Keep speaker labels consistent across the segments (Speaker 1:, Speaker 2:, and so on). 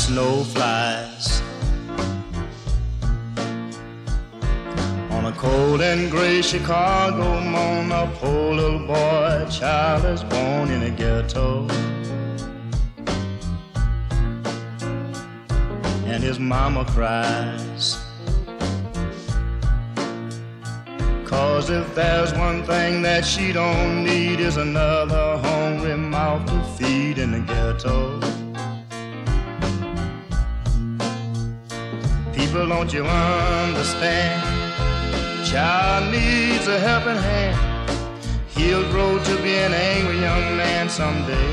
Speaker 1: snow flies. On a cold and gray Chicago morning, a poor little boy child is born in a ghetto. And his mama cries, 'cause if there's one thing that she don't need, is another hungry mouth to feed in the ghetto. People, don't you understand? Child needs a helping hand. He'll grow to be an angry young man someday.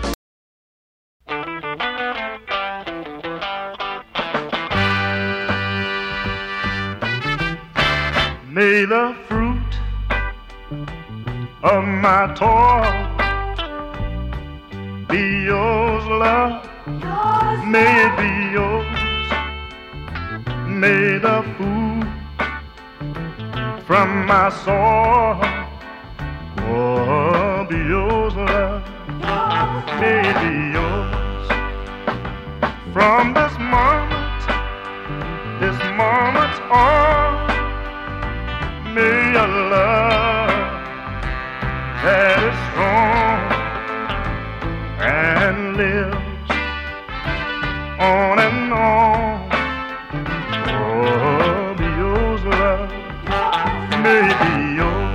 Speaker 1: May the fruit of my toil be yours, love. May it be yours. May the food from my soul be yours, love. May it be yours. From this moment on, may your love that is strong and lives on and on, be yours, love. May it be yours.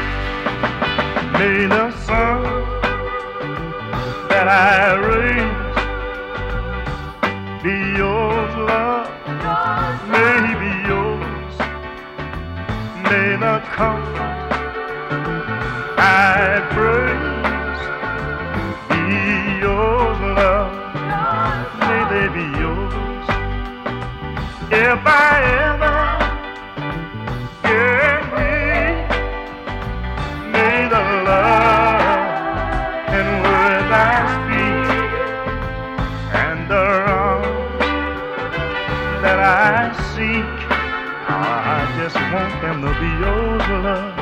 Speaker 1: May the sun that I raise be yours, love. May he be yours. May the comfort I praise be yours, love. May they be yours. If I ever get weak, may the love and words I speak and the arms that I seek, I just want them to be yours, love.